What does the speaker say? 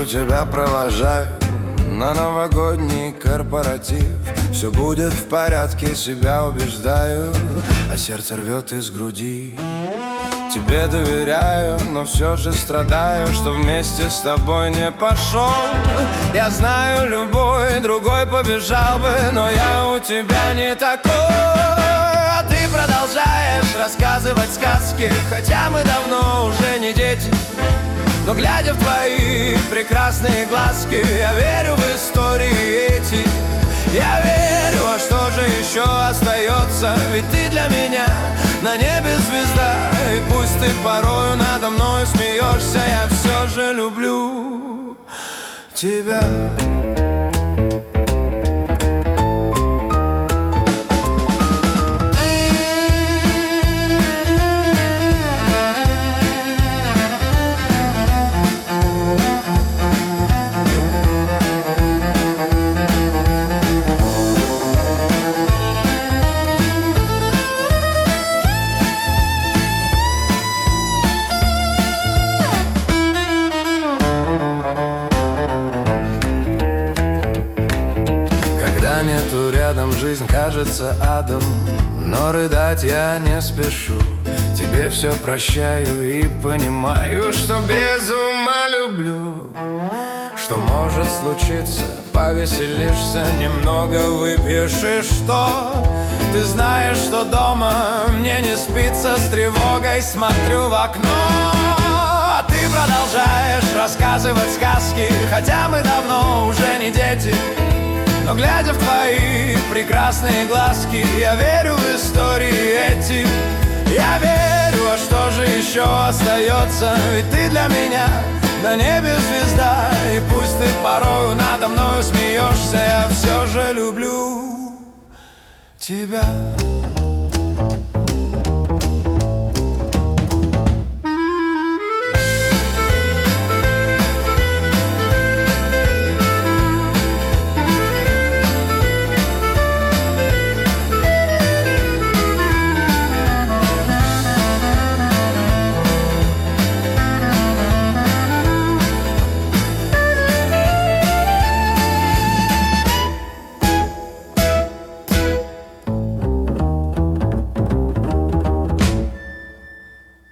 тебя провожаю на новогодний корпоратив. Все будет в порядке, себя убеждаю, а сердце рвет из груди. Тебе доверяю, но все же страдаю, что вместе с тобой не пошел. Я знаю, любой другой побежал бы, но я у тебя не такой. А ты продолжаешь рассказывать сказки, хотя мы давно уже не дети. Но глядя в твои прекрасные глазки, я верю в истории эти. Я верю, а что же еще остается? Ведь ты для меня на небе звезда. И пусть ты порою надо мной смеешься, я все же люблю тебя. Нету рядом, жизнь кажется адом, но рыдать я не спешу. Тебе все прощаю и понимаю, что без ума люблю. Что может случиться, повеселишься, немного выпьешь и что? Ты знаешь, что дома мне не спится, с тревогой смотрю в окно. А ты продолжаешь рассказывать сказки, хотя мы давно уже не дети. Но глядя в твои прекрасные глазки, я верю в истории эти. Я верю, а что же еще остается? Ведь ты для меня на небе звезда. И пусть ты порою надо мною смеешься, я все же люблю тебя.